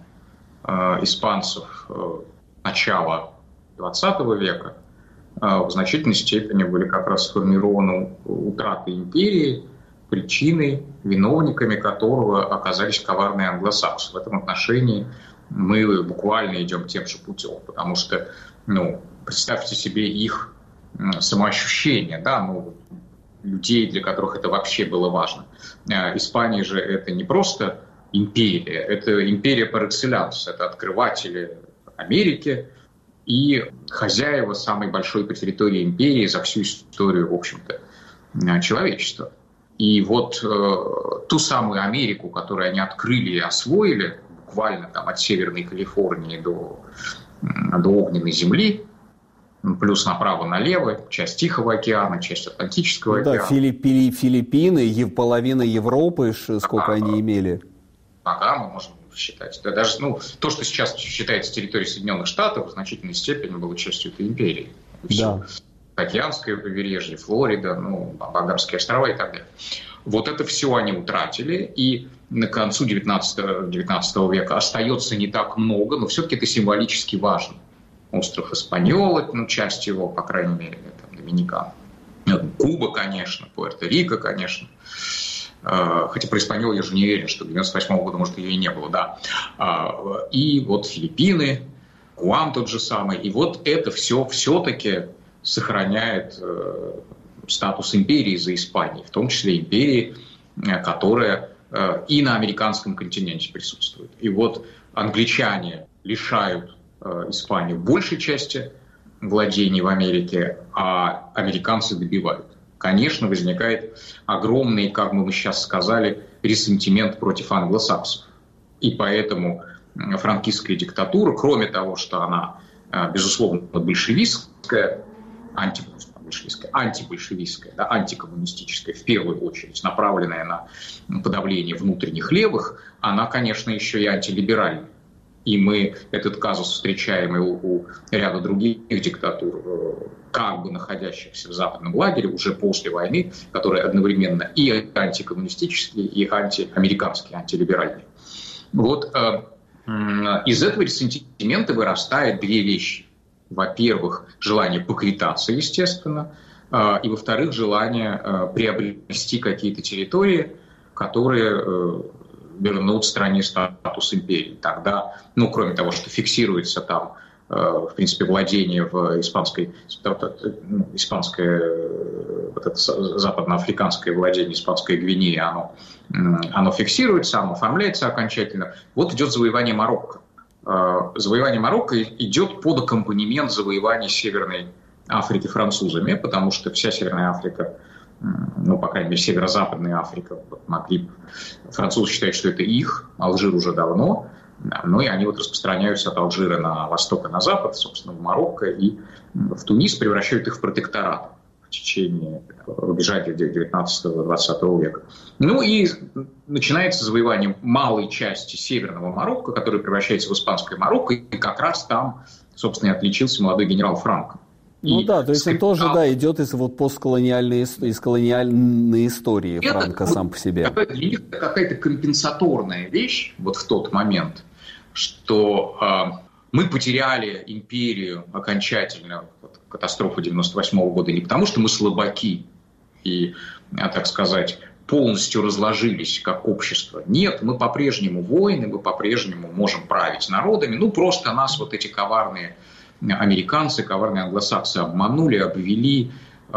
испанцев начала XX века в значительной степени были как раз сформированы утратой империи, причиной, виновниками которого оказались коварные англосаксы. В этом отношении мы буквально идем тем же путем, потому что, представьте себе их самоощущение, да, людей, для которых это вообще было важно. Испания же это не просто империя, это империя par excellence, это открыватели Америки и хозяева самой большой по территории империи за всю историю, в общем-то, человечества. И вот ту самую Америку, которую они открыли и освоили, буквально там от Северной Калифорнии до Огненной земли, плюс направо-налево, часть Тихого океана, часть Атлантического океана. Да, Филиппины, половина Европы, сколько они имели. Ага, мы можем считать. Да, даже то, что сейчас считается территорией Соединенных Штатов, в значительной степени было частью этой империи. Да. Океанское побережье, Флорида, Багамские острова и так далее. Вот это все они утратили, и на концу 19 века остается не так много, но все-таки это символически важно. Остров Испаньола, часть его, по крайней мере, там, Доминикан. Куба, конечно, Пуэрто-Рико, конечно. Хотя про Испаньолу я же не уверен, что 98 года, может, ее и не было, да. И вот Филиппины, Гуам тот же самый. И вот это все-таки сохраняет статус империи за Испанией, в том числе империи, которая и на американском континенте присутствует. И вот англичане лишают Испанию большей части владений в Америке, а американцы добивают. Конечно, возникает огромный, как мы сейчас сказали, ресентимент против англосаксов. И поэтому франкистская диктатура, кроме того, что она, безусловно, большевистская, антибольшевистская, да, антикоммунистическая, в первую очередь, направленная на подавление внутренних левых, она, конечно, еще и антилиберальная. И мы этот казус встречаем и у ряда других диктатур, как бы находящихся в западном лагере уже после войны, которые одновременно и антикоммунистические, и антиамериканские, антилиберальные. Вот из этого ресентимента вырастает две вещи. Во-первых, желание поквитаться, естественно, и, во-вторых, желание приобрести какие-то территории, которые вернут стране статус империи. Тогда, кроме того, что фиксируется там, в принципе, владение в испанское вот это западноафриканское владение, испанская Гвинея, оно фиксируется, оно оформляется окончательно. Вот идет завоевание Марокко. Завоевание Марокко идет под аккомпанемент завоевания Северной Африки французами, потому что вся Северная Африка, по крайней мере, Северо-Западная Африка, французы считают, что это их, Алжир уже давно, и они распространяются от Алжира на восток и на запад, собственно, в Марокко и в Тунис, превращают их в протекторат в течение рубежа 19-20 века. И начинается завоевание малой части северного Марокко, которое превращается в испанское Марокко, и как раз там, собственно, и отличился молодой генерал Франко. То есть он тоже, идет из постколониальной истории Франко сам по себе. Какая-то компенсаторная вещь в тот момент, что мы потеряли империю окончательно, катастрофу 98 года, не потому что мы слабаки и, так сказать, полностью разложились как общество. Нет, мы по-прежнему воины, мы по-прежнему можем править народами, просто нас эти коварные американцы, коварные англосаксы обманули, обвели,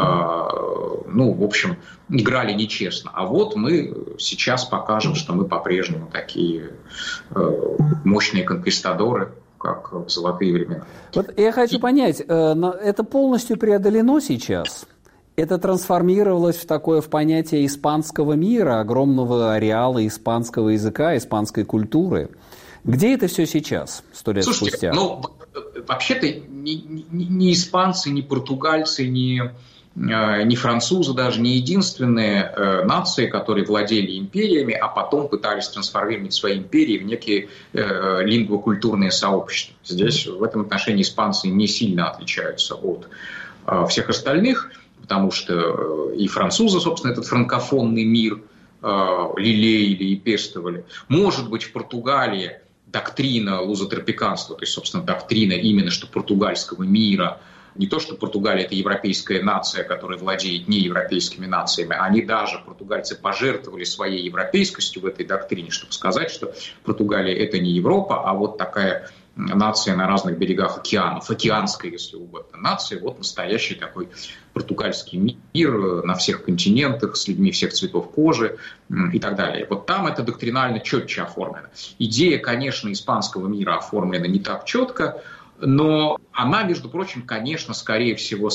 в общем, играли нечестно. А мы сейчас покажем, что мы по-прежнему такие мощные конквистадоры, как в золотые времена. Я хочу понять, это полностью преодолено сейчас? Это трансформировалось в понятие испанского мира, огромного ареала испанского языка, испанской культуры? Где это все сейчас, 100 лет спустя? Вообще-то ни испанцы, ни португальцы, ни французы даже не единственные нации, которые владели империями, а потом пытались трансформировать свои империи в некие лингвокультурные сообщества. Здесь в этом отношении испанцы не сильно отличаются от всех остальных, потому что и французы, собственно, этот франкофонный мир лелеяли и пестовали. Может быть, в Португалии доктрина лузотропиканства, то есть, собственно, доктрина именно что португальского мира, не то, что Португалия – это европейская нация, которая владеет неевропейскими нациями, они даже, португальцы, пожертвовали своей европейскостью в этой доктрине, чтобы сказать, что Португалия – это не Европа, а такая нация на разных берегах океанов, океанская, если угодно, нация, настоящий такой португальский мир на всех континентах, с людьми всех цветов кожи и так далее. Там это доктринально четче оформлено. Идея, конечно, испанского мира оформлена не так четко, но она, между прочим, конечно, прежде всего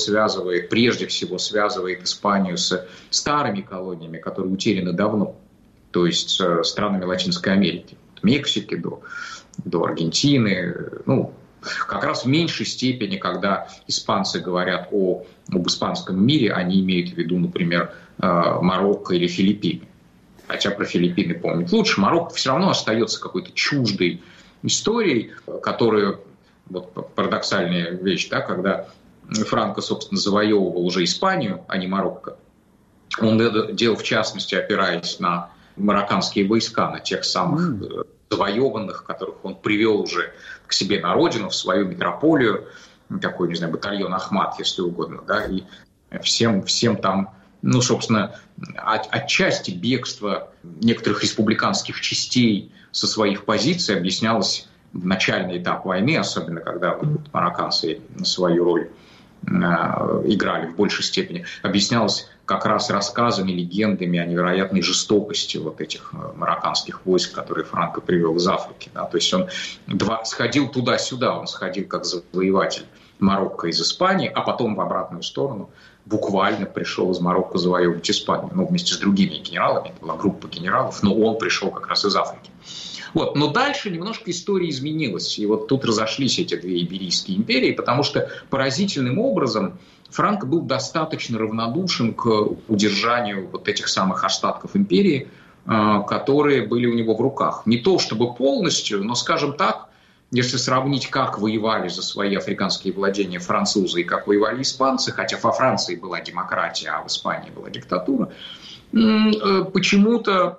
связывает Испанию с старыми колониями, которые утеряны давно, то есть с странами Латинской Америки, от Мексики до Аргентины, как раз в меньшей степени, когда испанцы говорят об испанском мире, они имеют в виду, например, Марокко или Филиппины. Хотя про Филиппины помнить лучше. Марокко все равно остается какой-то чуждой историей, которую, парадоксальная вещь, когда Франко, собственно, завоевывал уже Испанию, а не Марокко. Он это делал, в частности, опираясь на марокканские войска, на тех самых завоеванных, которых он привел уже к себе на родину, в свою метрополию, такой, батальон Ахмат, если угодно, и всем там, собственно, отчасти бегство некоторых республиканских частей со своих позиций объяснялось в начальный этап войны, особенно когда марокканцы свою роль играли в большей степени, объяснялось как раз рассказами, легендами о невероятной жестокости этих марокканских войск, которые Франко привел из Африки. То есть он сходил туда-сюда, он сходил как завоеватель Марокко из Испании, а потом в обратную сторону буквально пришел из Марокко завоевывать Испанию, вместе с другими генералами, это была группа генералов, но он пришел как раз из Африки. Вот. Но дальше немножко история изменилась. И вот тут разошлись эти две иберийские империи, потому что поразительным образом Франко был достаточно равнодушен к удержанию вот этих самых остатков империи, которые были у него в руках. Не то чтобы полностью, но, скажем так, если сравнить, как воевали за свои африканские владения французы и как воевали испанцы, хотя во Франции была демократия, а в Испании была диктатура, почему-то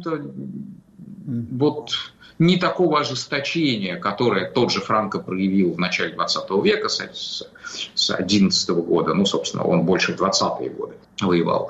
вот не такого ожесточения, которое тот же Франко проявил в начале 20 века, с 11 года, ну, собственно, он больше в 20-е годы воевал,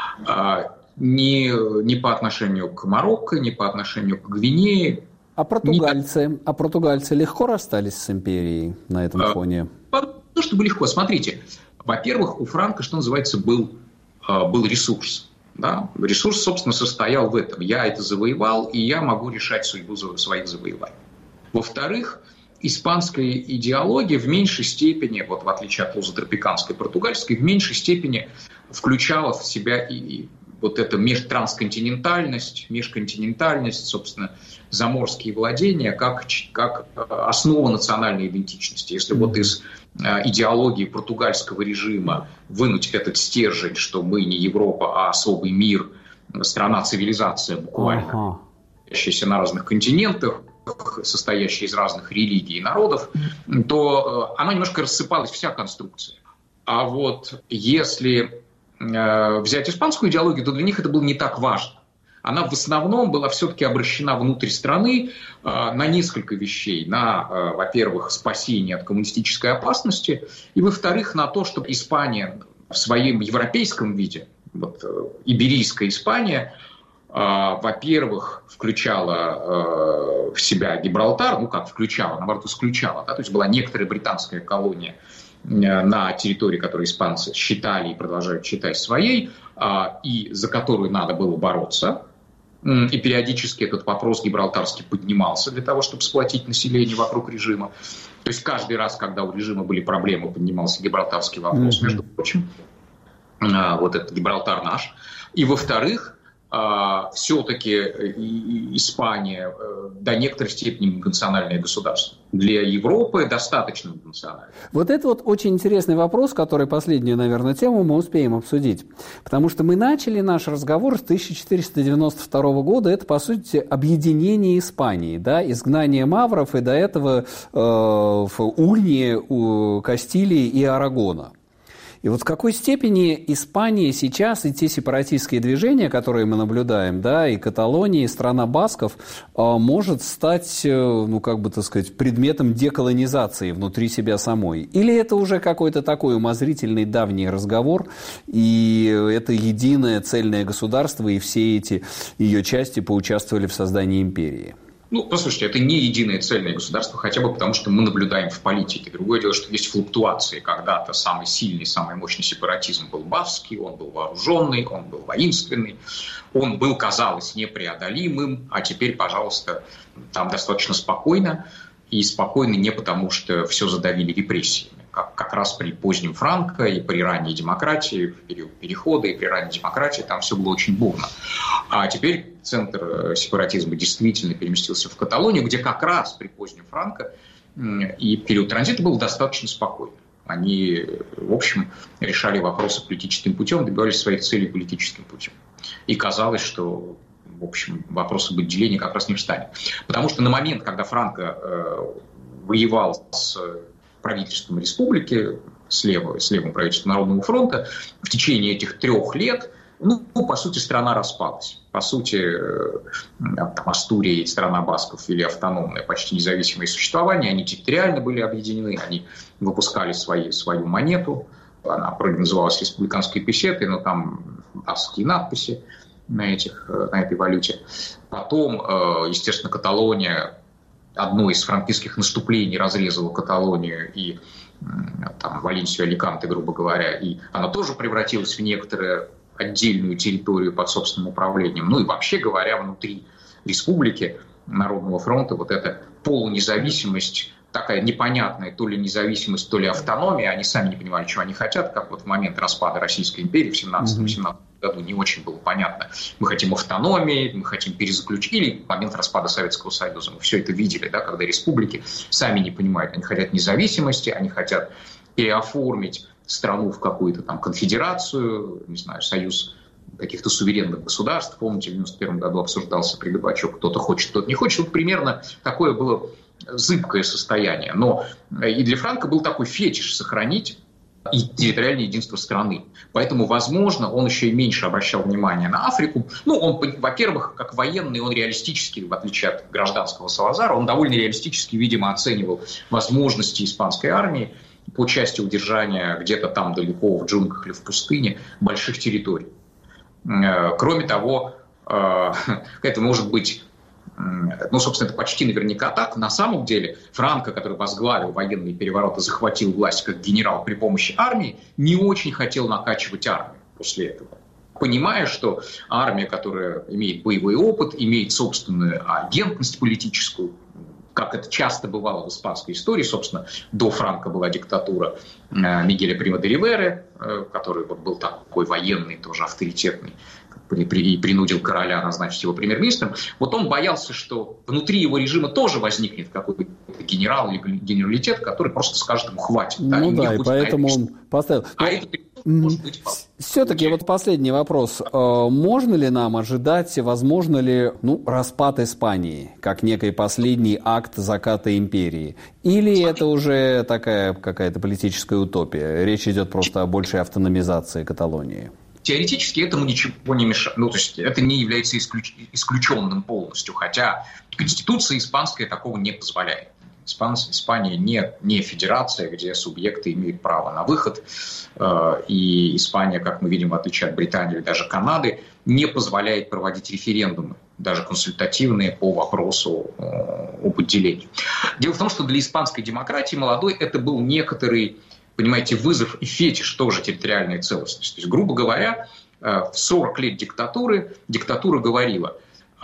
ни по отношению к Марокко, ни по отношению к Гвинее. А португальцы легко расстались с империей на этом фоне? Ну, чтобы легко. Смотрите, во-первых, у Франко, что называется, был ресурс. Да? Ресурс, собственно, состоял в этом. Я это завоевал, и я могу решать судьбу своих завоеваний. Во-вторых, испанская идеология в меньшей степени, вот в отличие от лузотропиканской, португальской, в меньшей степени включала в себя и вот эту межконтинентальность, собственно, заморские владения, как основа национальной идентичности. Если вот из идеологии португальского режима вынуть этот стержень, что мы не Европа, а особый мир, страна-цивилизация буквально, находящаяся на разных континентах, состоящая из разных религий и народов, то она немножко рассыпалась, вся конструкция. А вот если взять испанскую идеологию, то для них это было не так важно. Она в основном была все-таки обращена внутрь страны на несколько вещей. На, во-первых, спасение от коммунистической опасности, и, во-вторых, на то, чтобы Испания в своем европейском виде, вот, иберийская Испания, во-первых, включала в себя Гибралтар, ну как включала, наоборот, исключала, да, то есть была некоторая британская колония на территории, которую испанцы считали и продолжают считать своей, и за которую надо было бороться. И периодически этот вопрос гибралтарский поднимался для того, чтобы сплотить население вокруг режима. То есть каждый раз, когда у режима были проблемы, поднимался гибралтарский вопрос, между прочим. Вот этот Гибралтар наш. И, во-вторых, все-таки Испания до некоторой степени многонациональное государство. Для Европы достаточно многонациональное. Вот это вот очень интересный вопрос, который последнюю, наверное, тему мы успеем обсудить. Потому что мы начали наш разговор с 1492 года. Это, по сути, объединение Испании, да, изгнание мавров и до этого в унии Кастилии и Арагона. И вот в какой степени Испания сейчас и те сепаратистские движения, которые мы наблюдаем, да, и Каталония, и страна басков, может стать, ну, как бы, так сказать, предметом деколонизации внутри себя самой? Или это уже какой-то такой умозрительный давний разговор, и это единое цельное государство, и все эти ее части поучаствовали в создании империи? Ну, послушайте, это не единое цельное государство, хотя бы потому, что мы наблюдаем в политике. Другое дело, что есть флуктуации. Когда-то самый сильный, самый мощный сепаратизм был баскский, он был вооруженный, он был воинственный, он был, казалось, непреодолимым, а теперь, пожалуйста, там достаточно спокойно. И спокойно не потому, что все задавили репрессиями. Как раз при позднем Франко и при ранней демократии, в период перехода и при ранней демократии там все было очень бурно. А теперь центр сепаратизма действительно переместился в Каталонию, где как раз при позднем Франко и период транзита было достаточно спокойно. Они, в общем, решали вопросы политическим путем, добивались своих целей политическим путем. И казалось, что, в общем, вопрос об отделении как раз не встанет. Потому что на момент, когда Франко воевал с правительством республики, с левым правительством Народного фронта, в течение этих 3 лет, ну, по сути, страна распалась. По сути, там, Астурия, страна басков, вели автономное, почти независимое существование. Они территориально были объединены, они выпускали свою монету. Она называлась республиканской песетой, но там баскские надписи на этой валюте. Потом, естественно, Каталония, одно из франкистских наступлений разрезало Каталонию и там, Валенсию, Аликанте, грубо говоря, и она тоже превратилась в некоторую отдельную территорию под собственным управлением. Ну и вообще говоря, внутри республики Народного фронта вот эта полунезависимость, такая непонятная то ли независимость, то ли автономия, они сами не понимали, чего они хотят, как вот в момент распада Российской империи в 17-18 году не очень было понятно. Мы хотим автономии, мы хотим перезаключить, или в момент распада Советского Союза. Мы все это видели, да, когда республики сами не понимают. Они хотят независимости, они хотят переоформить страну в какую-то там конфедерацию, не знаю, союз каких-то суверенных государств. Помните, в 1991 году обсуждался при Горбачеве, кто-то хочет, кто-то не хочет. Вот примерно такое было зыбкое состояние. Но и для Франко был такой фетиш сохранить и территориальное единство страны. Поэтому, возможно, он еще и меньше обращал внимание на Африку. Ну, он, во-первых, как военный, он реалистически, в отличие от гражданского Салазара, он довольно реалистически, видимо, оценивал возможности испанской армии по части удержания где-то там далеко в джунглях или в пустыне больших территорий. Кроме того, это может быть, ну, собственно, это почти наверняка так. На самом деле Франко, который возглавил военный переворот и захватил власть как генерал при помощи армии, не очень хотел накачивать армию после этого. Понимая, что армия, которая имеет боевой опыт, имеет собственную агентность политическую, как это часто бывало в испанской истории, собственно, до Франко была диктатура Мигеля Прима де Риверы, который был такой военный, тоже авторитетный, и принудил короля назначить его премьер-министром. Вот он боялся, что внутри его режима тоже возникнет какой-то генерал или генералитет, который просто скажет ему «хватит». Ну да, и поэтому он поставил... Все-таки вот последний вопрос. Можно ли нам ожидать, возможно ли распад Испании, как некий последний акт заката империи? Или это уже такая какая-то политическая утопия? Речь идет просто о большей автономизации Каталонии. Теоретически этому ничего не мешает. Ну, то есть это не является исключенным полностью, хотя Конституция испанская такого не позволяет. Испания не федерация, где субъекты имеют право на выход. И Испания, как мы видим, в отличие от Британии или даже Канады, не позволяет проводить референдумы, даже консультативные по вопросу об отделении. Дело в том, что для испанской демократии молодой это был некоторый, понимаете, вызов и фетиш тоже территориальной целостности. То есть, грубо говоря, в 40 лет диктатура говорила: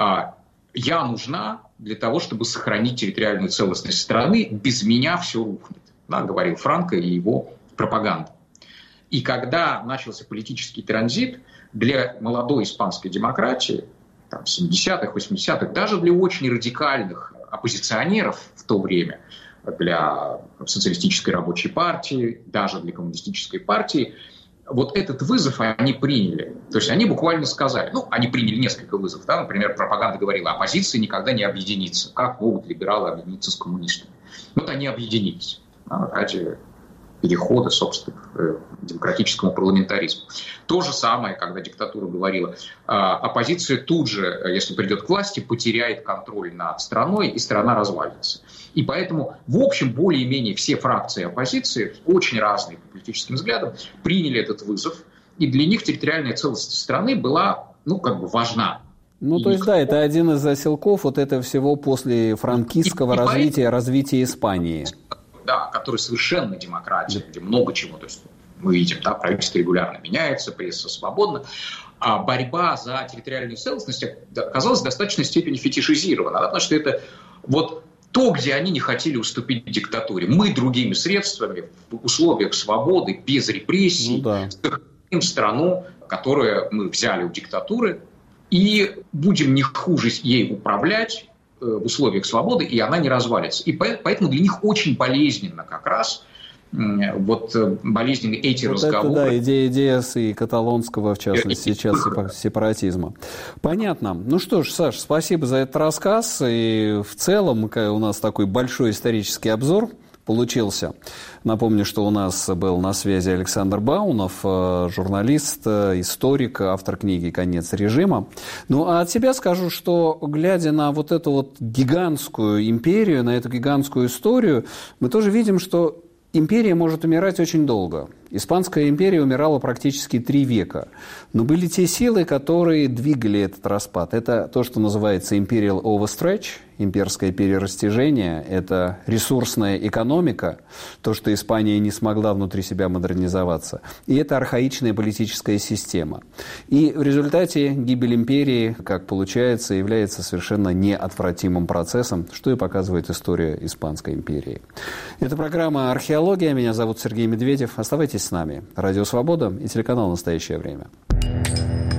я нужна для того, чтобы сохранить территориальную целостность страны, без меня все рухнет. Да, говорил Франко и его пропаганда. И когда начался политический транзит, для молодой испанской демократии, там, 70-х, 80-х, даже для очень радикальных оппозиционеров в то время, для социалистической рабочей партии, даже для коммунистической партии, вот этот вызов они приняли. То есть они буквально сказали, они приняли несколько вызовов. Да? Например, пропаганда говорила, оппозиция никогда не объединится. Как могут либералы объединиться с коммунистами? Вот они объединились ради перехода, собственно, к демократическому парламентаризму. То же самое, когда диктатура говорила, оппозиция тут же, если придет к власти, потеряет контроль над страной, и страна развалится. И поэтому, в общем, более-менее все фракции оппозиции, очень разные по политическим взглядам, приняли этот вызов, и для них территориальная целостность страны была, важна. То есть, да, это один из заселков вот этого всего после франкистского развития Испании. Да, который совершенно демократия, где много чего. То есть мы видим, да, правительство регулярно меняется, пресса свободна. А борьба за территориальную целостность оказалась в достаточной степени фетишизирована. Да, потому что это вот то, где они не хотели уступить диктатуре. Мы другими средствами, в условиях свободы, без репрессий, сохраним страну, которую мы взяли у диктатуры, и будем не хуже ей управлять в условиях свободы, и она не развалится. И поэтому для них очень болезненно как раз болезненны эти разговоры. Это, да, идея и каталонского, в частности, сейчас сепаратизма. Понятно. Ну что ж, Саш, спасибо за этот рассказ. И в целом у нас такой большой исторический обзор получился. Напомню, что у нас был на связи Александр Баунов, журналист, историк, автор книги «Конец режима». Ну, а от себя скажу, что, глядя на вот эту вот гигантскую империю, на эту гигантскую историю, мы тоже видим, что империя может умирать очень долго. Испанская империя умирала практически 3 века. Но были те силы, которые двигали этот распад. Это то, что называется imperial overstretch, имперское перерастяжение. Это ресурсная экономика, то, что Испания не смогла внутри себя модернизоваться. И это архаичная политическая система. И в результате гибель империи, как получается, является совершенно неотвратимым процессом, что и показывает история Испанской империи. Это программа «Археология». Меня зовут Сергей Медведев. Оставайтесь с нами. Радио «Свобода» и телеканал «Настоящее время».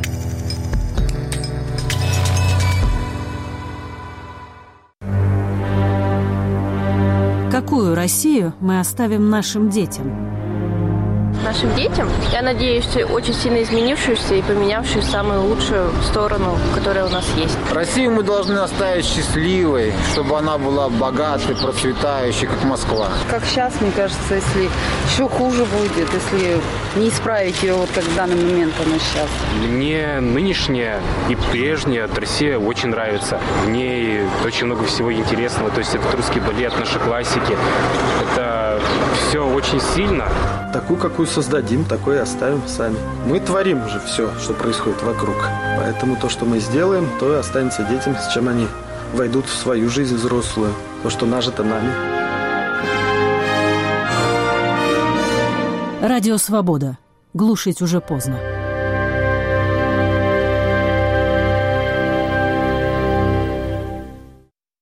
Какую Россию мы оставим нашим детям? Нашим детям, я надеюсь, очень сильно изменившуюся и поменявшуюся в самую лучшую сторону, которая у нас есть. Россию мы должны оставить счастливой, чтобы она была богатой, процветающей, как Москва. Как сейчас, мне кажется, если еще хуже будет, если не исправить ее, вот как в данный момент она сейчас. Мне нынешняя и прежняя Россия очень нравится. В ней очень много всего интересного. То есть это русский балет, наши классики. Это все очень сильно. Такую, какую создадим, такой и оставим сами. Мы творим уже все, что происходит вокруг. Поэтому то, что мы сделаем, то и останется детям, с чем они войдут в свою жизнь взрослую. То, что нажито нами. Радио «Свобода». Глушить уже поздно.